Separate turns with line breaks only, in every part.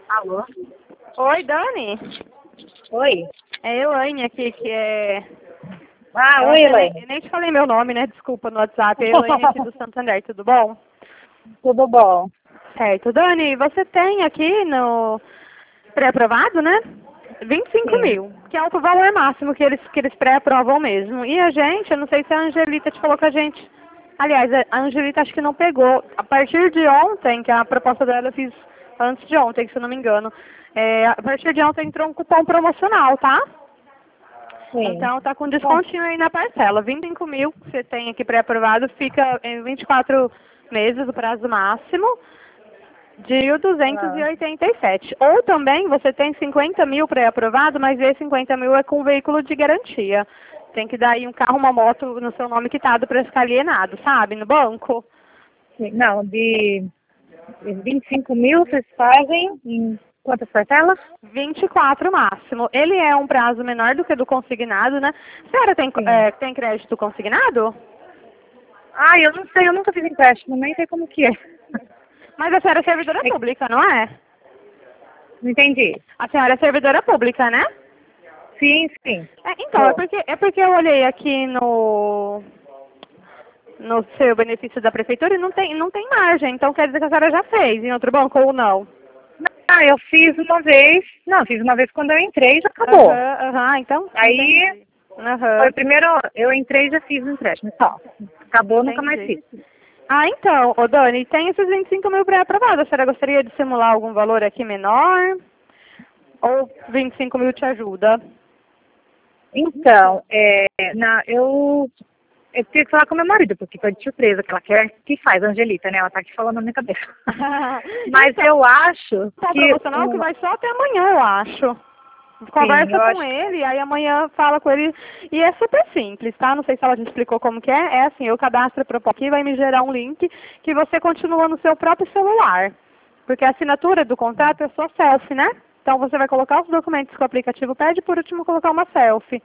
Alô?
Oi, Dani.
Oi?
É Elaine aqui, que é...
Ah, oi,
Eu
Elaine.
nem te falei meu nome, né? Desculpa, no WhatsApp. É Elaine aqui do Santander, tudo bom?
Tudo bom?
Certo. Dani, você tem aqui no pré-aprovado, né? 25
Sim.
mil, que é o valor máximo que eles pré-aprovam mesmo. E a gente, eu não sei se a Angelita te falou com a gente. Aliás, a Angelita acho que não pegou. A partir de ontem, que a proposta dela eu fiz antes de ontem, se eu não me engano. A partir de ontem entrou um cupom promocional, tá?
Sim.
Então tá com
Bom,
descontinho aí na parcela. 25 mil que você tem aqui pré-aprovado, fica em 24 meses o prazo máximo de
ah,
287. Ou também você tem 50 mil pré-aprovado, mas esse 50 mil é com veículo de garantia. Tem que dar aí um carro, uma moto no seu nome quitado para ficar alienado, sabe? No banco.
sim. Não, de 25 mil vocês fazem em quantas parcelas?
24 máximo. Ele é um prazo menor do que do consignado, né? A senhora
Sim.
tem crédito consignado?
Ah, eu não sei, eu nunca fiz empréstimo, nem sei como que é.
Mas a senhora é servidora
É,
pública, não é?
não entendi.
A senhora é servidora pública, né?
Sim, sim.
Então,
Tô.
é porque eu olhei aqui no seu benefício da prefeitura e não tem margem. Então quer dizer que a senhora já fez em outro banco ou não?
Ah, eu fiz uma vez. Não, fiz uma vez quando eu entrei e já acabou.
Aham, aham, então
Aí
entendi.
foi
Aham,
o primeiro, eu entrei e já fiz o empréstimo. Só. Acabou, nunca mais
entendi.
fiz.
Ah, então, ô Dani, tem esses 25 mil pré-aprovados. A senhora gostaria de simular algum valor aqui menor? Ou 25 mil te ajuda?
Então, eu tenho que falar com meu marido, porque foi de surpresa que ela quer que faz, a Angelita, né? Ela tá aqui falando na minha cabeça. Mas
Então,
eu acho
tá
que,
promocional que vai só até amanhã, eu acho.
sim,
Conversa
eu
com
acho,
ele, aí amanhã fala com ele. E é super simples, tá? Não sei se ela te explicou como que é. É assim, eu cadastro a proposta aqui, vai me gerar um link que você continua no seu próprio celular. Porque a assinatura do contrato é só selfie, né? Então você vai colocar os documentos que o aplicativo pede e por último colocar uma selfie.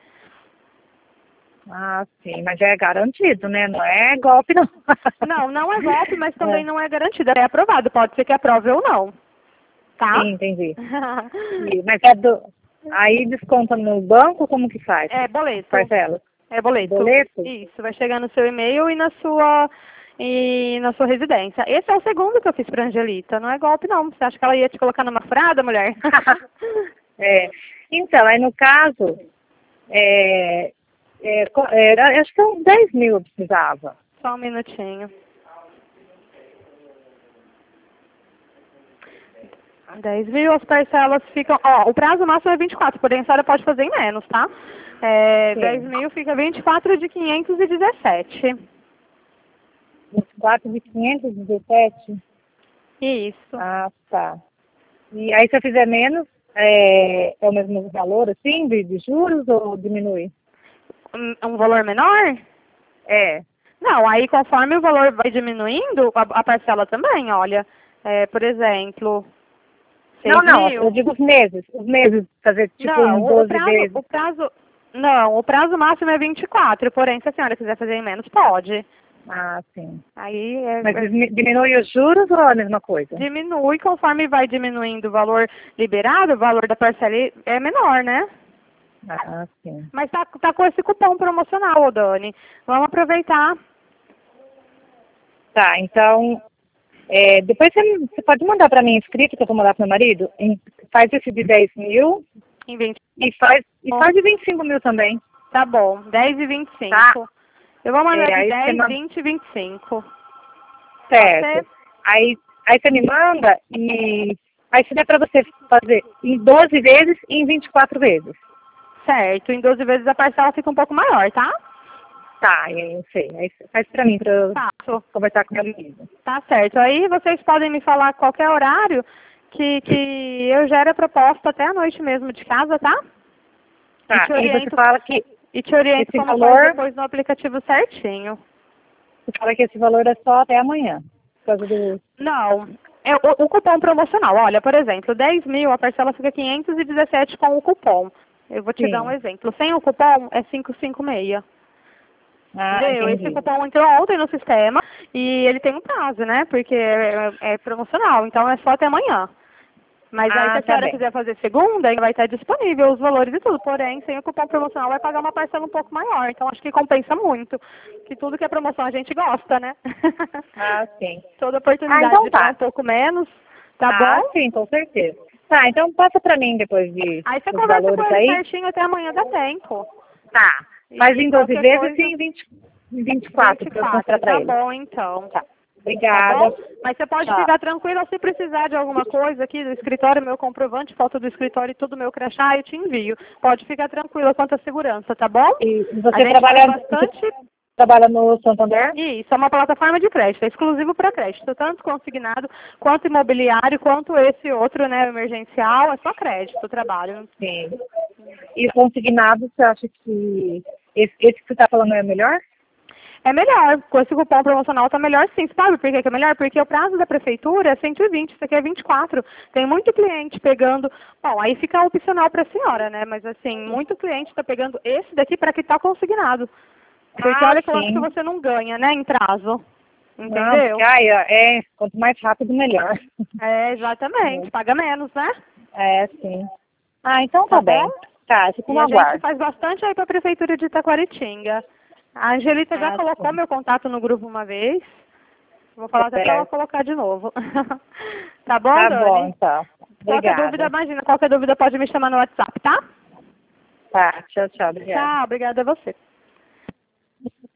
sim, mas é garantido, né? Não é golpe, não.
Não, não é golpe, mas também
É,
não é garantido. É aprovado, pode ser que aprove ou não, tá?
sim, entendi. Mas aí desconta no banco, como que faz?
É
As
boleto.
parcelas?
É boleto.
Boleto?
Isso, vai chegar no seu e-mail e na sua residência. Esse é o segundo que eu fiz pra Angelita. Não é golpe, não. Você acha que ela ia te colocar numa furada, mulher?
É, então, aí no caso, acho que uns 10 mil eu precisava.
Só um minutinho. 10 mil, as parcelas ficam... Ó, o prazo máximo é 24, porém a senhora pode fazer em menos, tá? 10
Sim.
mil fica 24 de 517.
24 de 517.
Isso.
Ah, tá. E aí se eu fizer menos, é o mesmo valor, assim, de juros ou diminui?
Um valor menor?
É.
Não, aí conforme o valor vai diminuindo, a parcela também, olha. Por exemplo,
Não,
6
não, eu
mil.
digo os meses. Os meses, fazer tipo
Não,
em 12 vezes.
não, o prazo máximo é 24, porém, se a senhora quiser fazer em menos, pode.
Ah, sim.
Aí
Mas diminui os juros ou é a mesma coisa?
diminui conforme vai diminuindo o valor liberado, o valor da parcela é menor, né?
Ah, sim.
Mas tá com esse cupom promocional, ô Dani. Vamos aproveitar.
Tá, então, depois você pode mandar para mim escrito que eu vou mandar para meu marido. Faz esse de 10 mil
Em 20.
e faz de 25 mil também,
Tá bom, 10 e
tá?
25. Eu vou mandar de
Aí você
10,
manda,
20 e 25. Pode ser?
certo. Aí você me manda e aí se der para você fazer em 12 vezes e em 24 vezes.
Certo, em 12 vezes a parcela fica um pouco maior, tá?
Tá, aí eu sei. Aí você faz para mim, para eu
Faço.
conversar com meu marido.
Tá certo. Aí vocês podem me falar qualquer horário que eu gero a proposta até a noite mesmo de casa, tá? E
Tá,
te
e você
oriento,
fala que
e te oriento
esse
como faz
valor,
depois no aplicativo certinho.
você fala que esse valor é só até amanhã, por causa do...
Não, é o cupom promocional. Olha, por exemplo, 10 mil, a parcela fica 517 com o cupom. Eu vou te dar um
Sim.
exemplo. Sem o cupom é 556.
Ah,
Entendeu? Esse
entendi.
cupom entrou ontem no sistema e ele tem um prazo, né? Porque é promocional, então é só até amanhã. Mas aí, se a
tá
senhora
bem.
quiser fazer segunda, aí vai estar disponível os valores e tudo. Porém, sem o cupom promocional, vai pagar uma parcela um pouco maior. Então, acho que compensa muito. Que tudo que é promoção a gente gosta, né?
Ah, sim.
Toda oportunidade
Então
de pagar
tá.
um pouco menos, tá bom?
Sim, com certeza. Tá, então passa pra mim depois
Aí você
dos
conversa com
valores
ele
aí.
certinho, até amanhã dá tempo.
Tá. Faz
E
em 12
qualquer
vezes
coisa,
e em 24 pra eu mostrar
24,
pra
tá
ele.
bom então.
Tá.
Tá
Obrigada.
bom? Mas você pode
Tchau.
ficar tranquila, se precisar de alguma coisa aqui do escritório, meu comprovante, foto do escritório e tudo, meu crachá, eu te envio. Pode ficar tranquila quanto à segurança, tá bom?
E
A
você
gente
trabalha,
faz bastante.
no Santander?
Isso, é uma plataforma de crédito, é exclusivo para crédito, tanto consignado, quanto imobiliário, quanto esse outro, né, emergencial, é só crédito o trabalho.
Sim. E consignado, você acha que esse que você está falando é melhor?
É melhor, com esse cupom promocional tá melhor sim. Sabe por que é melhor? Porque o prazo da prefeitura é 120, isso aqui é 24. Tem muito cliente pegando, bom, aí fica opcional para a senhora, né? Mas assim, muito cliente está pegando esse daqui para quitar consignado. Porque olha quanto que
Sim.
você não ganha, né, em prazo.
Não, porque
Entendeu?
quanto mais rápido, melhor.
É, exatamente, paga menos, né?
Sim. Ah, então tá
Tá bom?
bem. Tá, fico
E
no
a gente
aguardo.
faz bastante aí para a prefeitura de Itaquaritinga. A Angelita já colocou
Sim.
meu contato no grupo uma vez. Vou falar até para ela
Certo.
colocar de novo. Tá bom,
Tá bom,
Dani?
então.
Qualquer dúvida,
Obrigada.
imagina, qualquer dúvida pode me chamar no WhatsApp, tá?
Tá, tchau, tchau. Obrigada.
Tchau, obrigada a você.